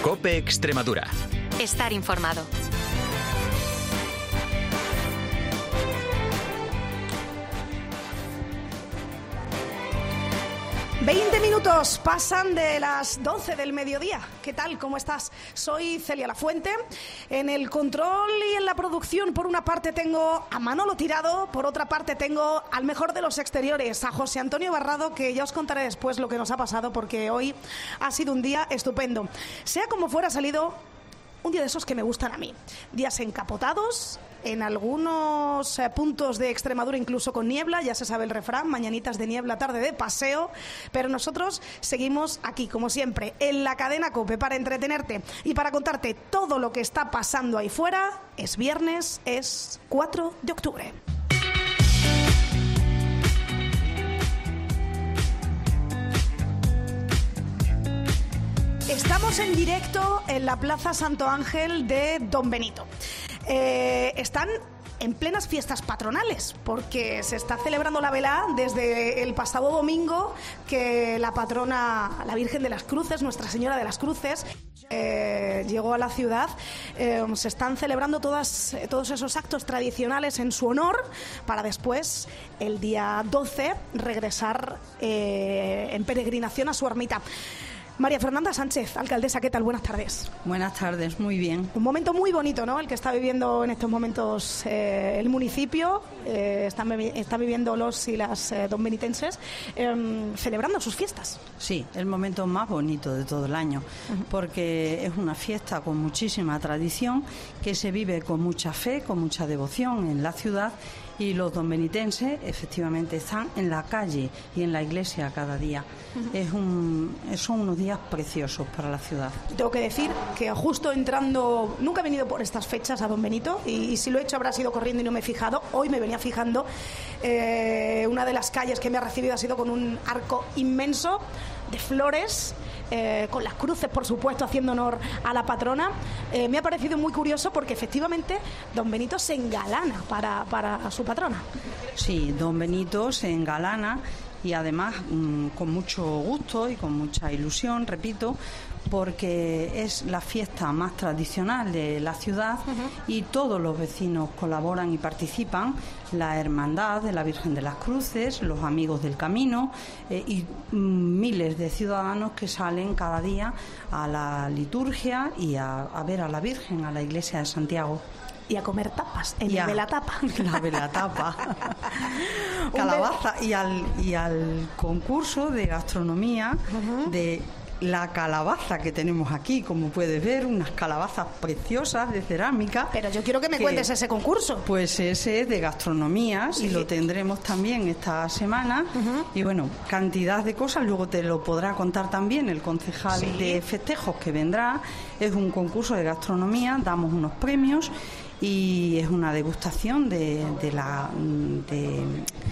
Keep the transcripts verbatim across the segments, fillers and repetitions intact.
COPE Extremadura. Estar informado. veinte minutos pasan de las doce del mediodía. ¿Qué tal? ¿Cómo estás? Soy Celia Lafuente. En el control y en la producción, por una parte tengo a Manolo Tirado, por otra parte tengo al mejor de los exteriores, a José Antonio Barrado, que ya os contaré después lo que nos ha pasado, porque hoy ha sido un día estupendo. Sea como fuera, ha salido un día de esos que me gustan a mí. Días encapotados, en algunos eh, puntos de Extremadura incluso con niebla, ya se sabe el refrán, mañanitas de niebla, tarde de paseo, pero nosotros seguimos aquí, como siempre, en la cadena COPE para entretenerte y para contarte todo lo que está pasando ahí fuera. Es viernes, es cuatro de octubre. Estamos en directo en la Plaza Santo Ángel de Don Benito. Eh, están en plenas fiestas patronales, porque se está celebrando la velada desde el pasado domingo, que la patrona, la Virgen de las Cruces, Nuestra Señora de las Cruces, eh, llegó a la ciudad. Eh, se están celebrando todas, todos esos actos tradicionales en su honor, para después, el día doce, regresar eh, en peregrinación a su ermita. María Fernanda Sánchez, alcaldesa, ¿qué tal? Buenas tardes. Buenas tardes, muy bien. Un momento muy bonito, ¿no?, el que está viviendo en estos momentos eh, el municipio, eh, están, están viviendo los y las eh, donbenitenses, eh, celebrando sus fiestas. Sí, el momento más bonito de todo el año, uh-huh. porque es una fiesta con muchísima tradición, que se vive con mucha fe, con mucha devoción en la ciudad, y los donbenitenses efectivamente están en la calle y en la iglesia cada día. Uh-huh. Es un, son unos días preciosos para la ciudad. Tengo que decir que justo entrando, nunca he venido por estas fechas a Don Benito, y, y si lo he hecho habrá sido corriendo y no me he fijado. Hoy me venía fijando. Eh, una de las calles que me ha recibido ha sido con un arco inmenso de flores, Eh, con las cruces, por supuesto, haciendo honor a la patrona. Eh, me ha parecido muy curioso porque efectivamente Don Benito se engalana para, para su patrona. Sí, Don Benito se engalana, y además mmm, con mucho gusto y con mucha ilusión, repito, porque es la fiesta más tradicional de la ciudad, uh-huh. y todos los vecinos colaboran y participan, la Hermandad de la Virgen de las Cruces, los Amigos del Camino, eh, y mm, miles de ciudadanos que salen cada día a la liturgia y a, a ver a la Virgen, a la iglesia de Santiago. Y a comer tapas, en ya, el velatapa. La velatapa. Calabaza. Y al, y al concurso de gastronomía, uh-huh. de la calabaza que tenemos aquí, como puedes ver, unas calabazas preciosas de cerámica. Pero yo quiero que me que, cuentes ese concurso. Pues ese es de gastronomía, sí. Y lo tendremos también esta semana. Uh-huh. Y bueno, cantidad de cosas, luego te lo podrá contar también el concejal, sí. de festejos que vendrá. Es un concurso de gastronomía, damos unos premios y es una degustación de, de la de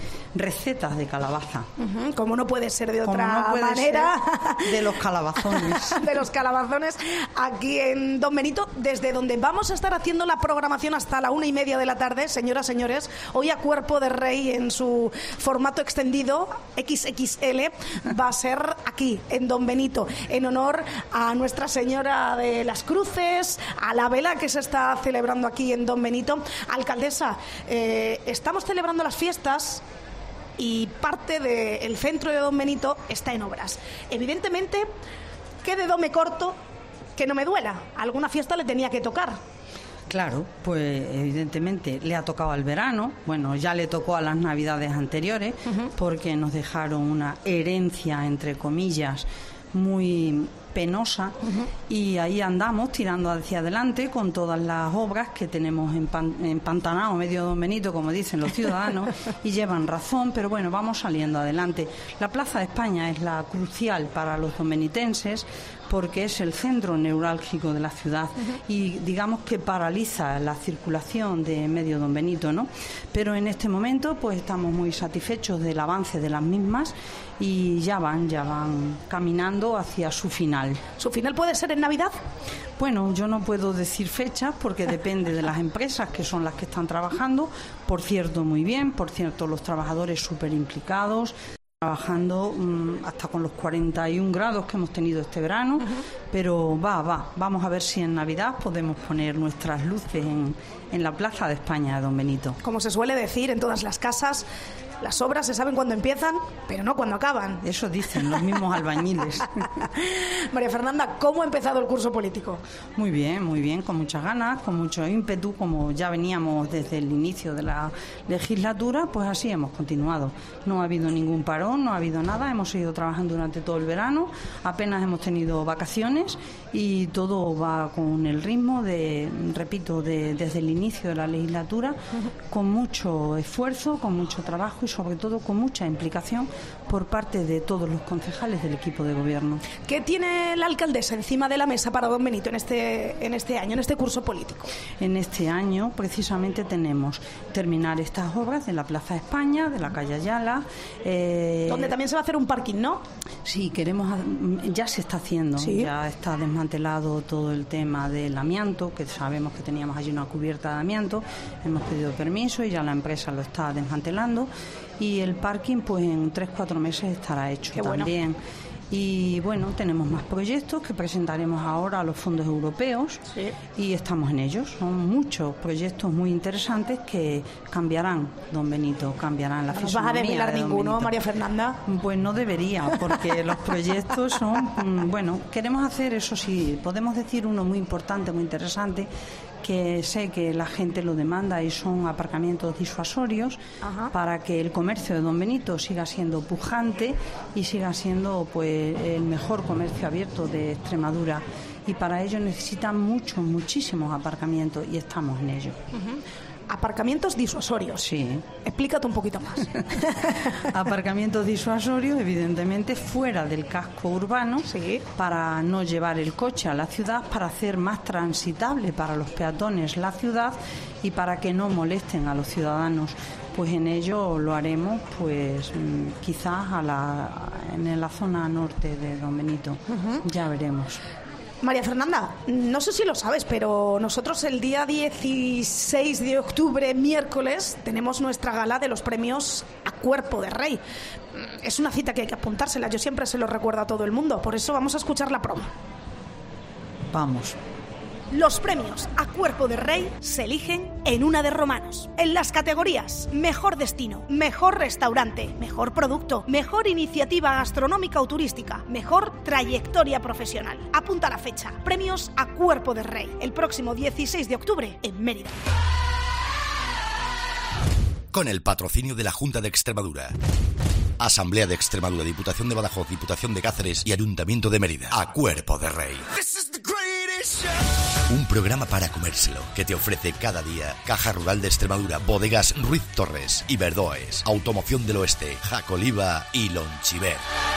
recetas de calabaza. Uh-huh. Como no puede ser de otra no manera. De los calabazones. De los calabazones aquí en Don Benito, desde donde vamos a estar haciendo la programación hasta la una y media de la tarde, señoras, señores. Hoy a Cuerpo de Rey en su formato extendido, equis equis ele, va a ser aquí, en Don Benito, en honor a Nuestra Señora de las Cruces, a la vela que se está celebrando aquí en Don Benito. Alcaldesa, eh, estamos celebrando las fiestas y parte del centro de Don Benito está en obras. Evidentemente, ¿qué dedo me corto que no me duela? Alguna fiesta le tenía que tocar. Claro, pues evidentemente le ha tocado al verano, bueno, ya le tocó a las navidades anteriores, uh-huh. porque nos dejaron una herencia, entre comillas, muy penosa, uh-huh. y ahí andamos tirando hacia adelante con todas las obras que tenemos empan- empantanado medio Don Benito, como dicen los ciudadanos, y llevan razón, pero bueno, vamos saliendo adelante. La Plaza de España es la crucial para los donbenitenses porque es el centro neurálgico de la ciudad, uh-huh. y digamos que paraliza la circulación de medio Don Benito, ¿no? Pero en este momento pues estamos muy satisfechos del avance de las mismas y ya van, ya van caminando hacia su final. ¿Su final puede ser en Navidad? Bueno, yo no puedo decir fechas porque depende de las empresas que son las que están trabajando. Por cierto, muy bien, por cierto, los trabajadores súper implicados. trabajando um, hasta con los cuarenta y un grados que hemos tenido este verano, uh-huh. pero va, va, vamos a ver si en Navidad podemos poner nuestras luces en, en la Plaza de España de Don Benito. Como se suele decir en todas las casas, las obras se saben cuándo empiezan, pero no cuándo acaban. Eso dicen los mismos albañiles. María Fernanda, ¿cómo ha empezado el curso político? Muy bien, muy bien, con muchas ganas, con mucho ímpetu, como ya veníamos desde el inicio de la legislatura, pues así hemos continuado. No ha habido ningún parón, no ha habido nada, hemos seguido trabajando durante todo el verano, apenas hemos tenido vacaciones y todo va con el ritmo de, repito, de, desde el inicio de la legislatura, uh-huh. con mucho esfuerzo, con mucho trabajo y sobre todo con mucha implicación por parte de todos los concejales del equipo de gobierno. ¿Qué tiene la alcaldesa encima de la mesa para Don Benito en este, en este año, en este curso político? En este año precisamente tenemos terminar estas obras de la Plaza de España, de la calle Ayala. Eh... Donde también se va a hacer un parking, ¿no? Sí, queremos, ya se está haciendo, ¿sí? Ya está desmantelado todo el tema del amianto, que sabemos que teníamos allí una cubierta de amianto, hemos pedido permiso y ya la empresa lo está desmantelando. Y el parking pues en tres, cuatro meses estará hecho. Qué también. Bueno. Y bueno, tenemos más proyectos que presentaremos ahora a los fondos europeos, sí. y estamos en ellos. Son muchos proyectos muy interesantes que cambiarán, Don Benito, cambiarán la fisonomía. ¿No vas a desvelar de ninguno, Benito. María Fernanda? Pues no debería, porque los proyectos son, bueno, queremos hacer, eso sí, podemos decir uno muy importante, muy interesante, que sé que la gente lo demanda y son aparcamientos disuasorios. Ajá. Para que el comercio de Don Benito siga siendo pujante y siga siendo pues el mejor comercio abierto de Extremadura, y para ello necesitan muchos, muchísimos aparcamientos y estamos en ello. Uh-huh. Aparcamientos disuasorios. Sí. Explícate un poquito más. Aparcamientos disuasorios, evidentemente, fuera del casco urbano, sí. para no llevar el coche a la ciudad, para hacer más transitable para los peatones la ciudad y para que no molesten a los ciudadanos. Pues en ello lo haremos, pues quizás a la, en la zona norte de Don Benito. Uh-huh. Ya veremos. María Fernanda, no sé si lo sabes, pero nosotros el día dieciséis de octubre, miércoles, tenemos nuestra gala de los premios a Cuerpo de Rey. Es una cita que hay que apuntársela, yo siempre se lo recuerdo a todo el mundo, por eso vamos a escuchar la promo. Vamos. Los premios a Cuerpo de Rey se eligen en una de Romanos. En las categorías Mejor Destino, Mejor Restaurante, Mejor Producto, Mejor Iniciativa Gastronómica o Turística, Mejor Trayectoria Profesional. Apunta la fecha. Premios a Cuerpo de Rey, el próximo dieciséis de octubre en Mérida. Con el patrocinio de la Junta de Extremadura, Asamblea de Extremadura, Diputación de Badajoz, Diputación de Cáceres y Ayuntamiento de Mérida. A Cuerpo de Rey. Un programa para comérselo que te ofrece cada día Caja Rural de Extremadura, Bodegas Ruiz Torres y Verdoes, Automoción del Oeste, Jacoliva y Lonchiver.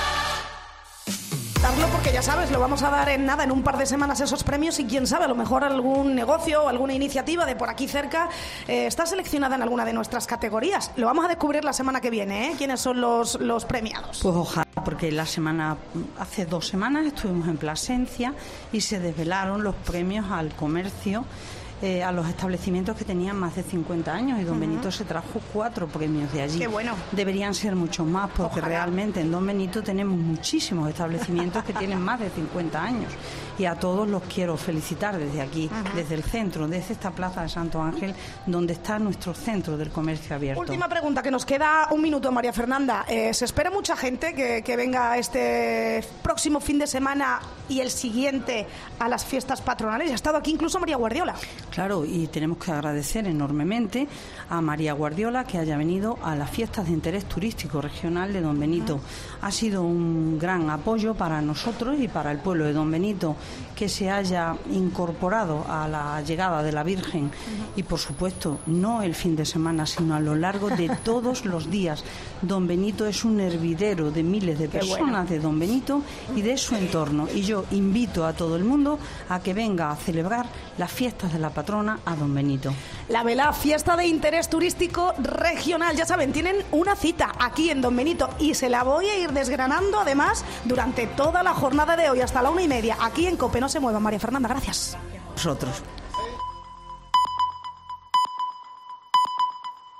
Darlo porque ya sabes, lo vamos a dar en nada, en un par de semanas esos premios, y quién sabe, a lo mejor algún negocio o alguna iniciativa de por aquí cerca eh, está seleccionada en alguna de nuestras categorías. Lo vamos a descubrir la semana que viene, ¿eh? ¿Quiénes son los, los premiados? Pues ojalá, porque la semana, hace dos semanas estuvimos en Plasencia y se desvelaron los premios al comercio, Eh, a los establecimientos que tenían más de cincuenta años, y Don uh-huh. Benito se trajo cuatro premios de allí. Qué bueno. Deberían ser muchos más, porque Ojalá. Realmente en Don Benito tenemos muchísimos establecimientos que tienen más de cincuenta años, y a todos los quiero felicitar desde aquí, uh-huh. desde el centro, desde esta Plaza de Santo Ángel, donde está nuestro centro del comercio abierto. Última pregunta, que nos queda un minuto, María Fernanda. Eh, ¿Se espera mucha gente que, que venga este próximo fin de semana y el siguiente a las fiestas patronales? Ha estado aquí incluso María Guardiola. Claro, y tenemos que agradecer enormemente a María Guardiola que haya venido a las fiestas de interés turístico regional de Don Benito. Ha sido un gran apoyo para nosotros y para el pueblo de Don Benito que se haya incorporado a la llegada de la Virgen, y por supuesto no el fin de semana, sino a lo largo de todos los días. Don Benito es un hervidero de miles de personas bueno. de Don Benito y de su entorno, y yo invito a todo el mundo a que venga a celebrar las fiestas de la patrona a Don Benito. La Velá, fiesta de interés turístico regional, ya saben, tienen una cita aquí en Don Benito, y se la voy a ir desgranando además durante toda la jornada de hoy hasta la una y media aquí en COPE. No se muevan, María Fernanda, gracias. Nosotros.